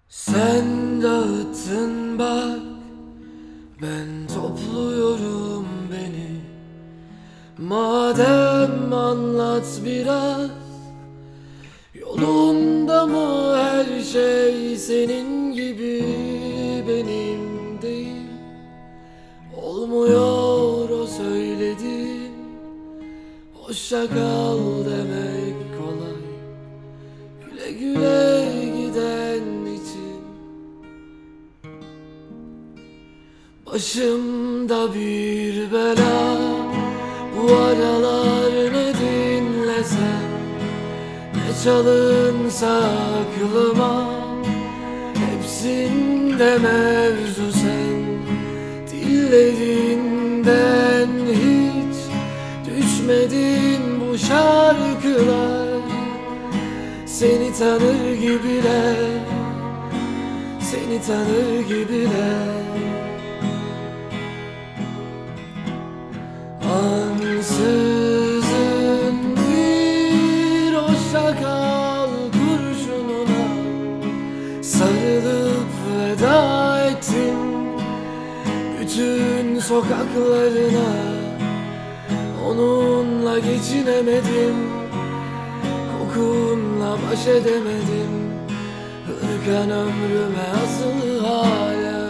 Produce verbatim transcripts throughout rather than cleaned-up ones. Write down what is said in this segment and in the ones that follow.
Sen dağıttın bak, ben topluyorum beni. Madem anlat biraz, yolunda mı her şey senin gibi benim değil? Olmuyor o söylediğin, hoşça kal demek kolay. Güle güle giden için başımda bir bela. Bu aralar ne dinlesem, ne çalınsa aklıma, hepsinde mevzu sen. Dillerinden hiç düşmedin bu şarkılar. Seni tanır gibiler, seni tanır gibiler. Ansızın bir hoşça kal kurşununa sarılıp veda ettim bütün sokaklarına. Onunla geçinemedim, kokunla baş edemedim. Hırkan ömrüme asılı hala.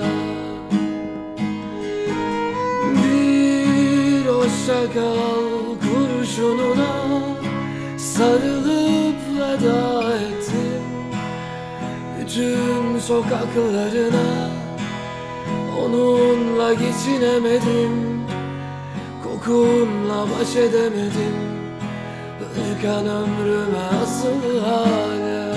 Bir hoşça kal kurşununa sarılıp veda ettim bütün sokaklarına. Onunla geçinemedim, kokunla baş edemedim. Hırkan ömrüme asılı hala.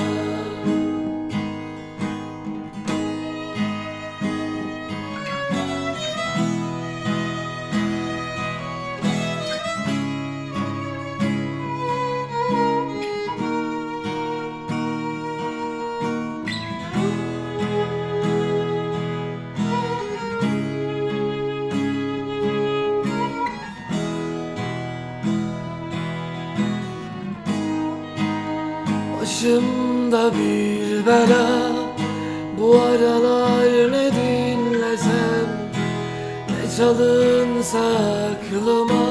Başımda bir bela, bu aralar ne dinlesem, ne çalınsa aklıma,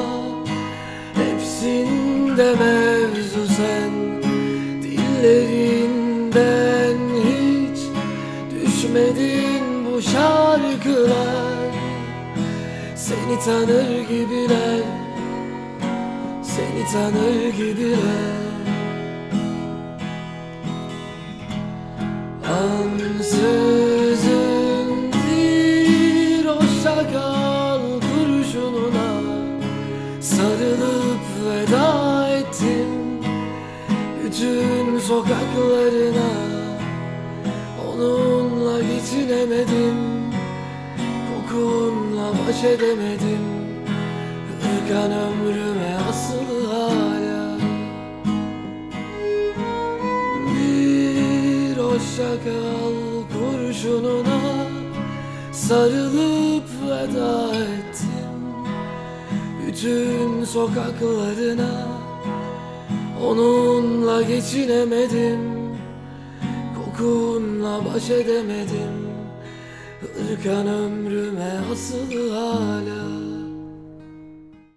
hepsinde mevzu sen. Dillerinden hiç düşmedin bu şarkılar. Seni tanır gibiler, seni tanır gibiler. Ansızın bir hoşça kal kurşununa sarılıp veda ettim bütün sokaklarına. Onunla geçinemedim, kokunla baş edemedim. Hırkan ömrüme asılı hala. Hoşça kal kurşununa sarılıp veda ettim bütün sokaklarına. Onunla geçinemedim, kokunla baş edemedim. Hırkan ömrüme asılı hala.